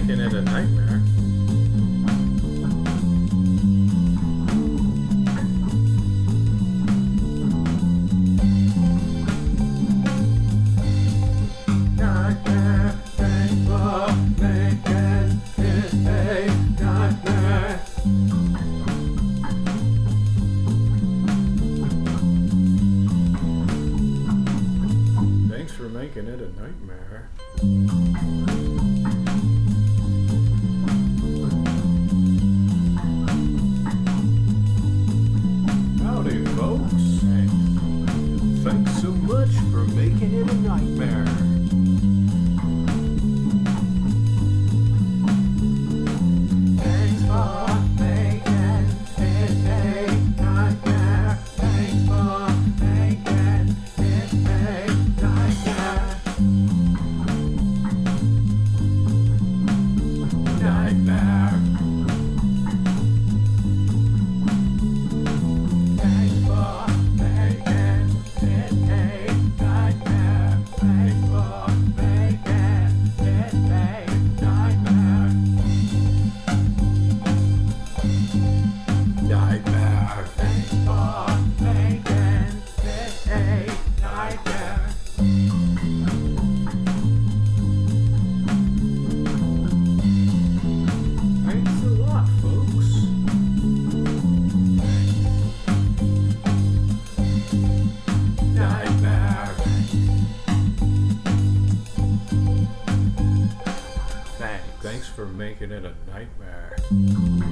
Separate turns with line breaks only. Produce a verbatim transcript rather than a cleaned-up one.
making it a nightmare. Nightmare, thanks for making it a nightmare. Thanks for making it a nightmare. Howdy, folks. Thanks so much for making it a nightmare. Thanks for making it a nightmare. Thanks for making it a nightmare. Nightmare. Thanks for making it a nightmare. Thanks for making it a nightmare. Nightmare. Thanks for making it a nightmare. Thanks a lot, folks. Nightmare. Thanks. Thanks for making it a nightmare.